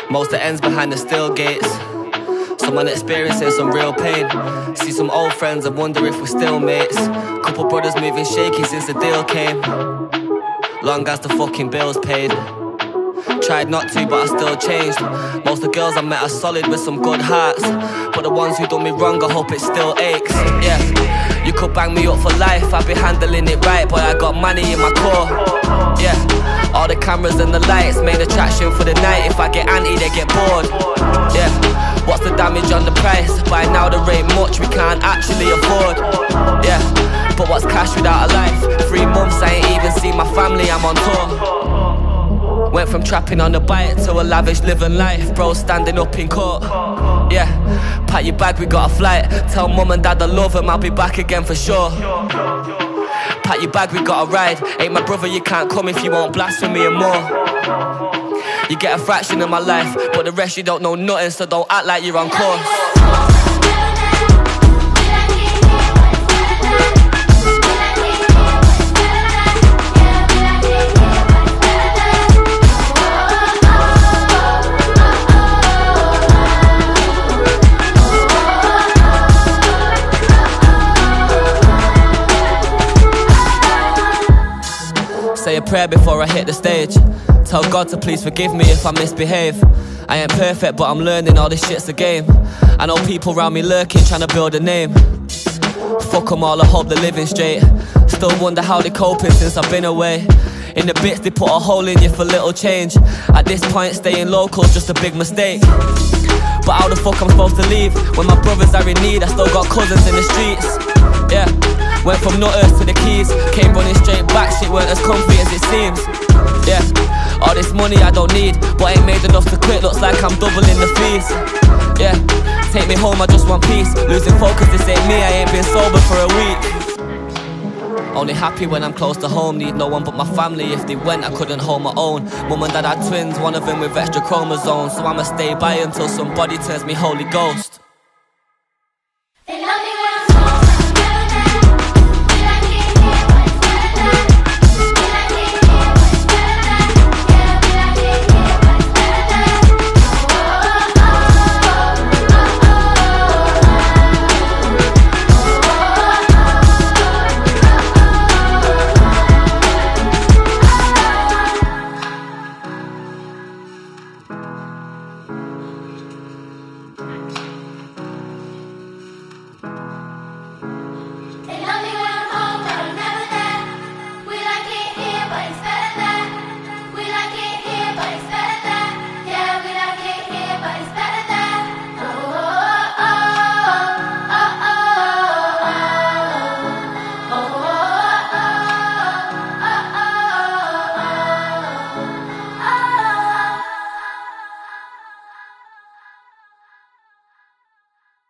Most that ends behind the steel gates. Someone experiencing some real pain. See some old friends and wonder if we're still mates. Couple brothers moving shaky since the deal came. Long as the fucking bills paid. Tried not to, but I still changed. Most of the girls I met are solid with some good hearts, but the ones who done me wrong, I hope it still aches. Yeah, you could bang me up for life, I'd be handling it right, but I got money in my core. Yeah, all the cameras and the lights, main attraction for the night. If I get anti, they get bored. Yeah, what's the damage on the price? By now there ain't much we can't actually afford. Yeah, but what's cash without a life? 3 months I ain't even seen my family, I'm on tour. Went from trapping on the bike to a lavish living life. Bro standing up in court. Yeah, pack your bag, we got a flight. Tell mum and dad I love them, I'll be back again for sure. Pack your bag, we got a ride. Ain't my brother, you can't come if you won't blasphemy and more. You get a fraction of my life, but the rest you don't know nothing, so don't act like you're on course. Say a prayer before I hit the stage. Tell God to please forgive me if I misbehave. I ain't perfect, but I'm learning all this shit's a game. I know people around me lurking, trying to build a name. Fuck them all, I hope they're living straight. Still wonder how they coping since I've been away. In the bits they put a hole in you for little change. At this point staying local's just a big mistake. But how the fuck I'm supposed to leave when my brothers are in need? I still got cousins in the streets. Yeah, went from Nutters to the Keys. Came running straight back, shit weren't as comfy as it seems. Yeah, all this money I don't need, but ain't made enough to quit, looks like I'm doubling the fees. Yeah, take me home, I just want peace. Losing focus, this ain't me, I ain't been sober for a week. Only happy when I'm close to home, need no one but my family. If they went, I couldn't hold my own. Mum and dad had twins, one of them with extra chromosomes. So I'ma stay by until somebody turns me Holy Ghost.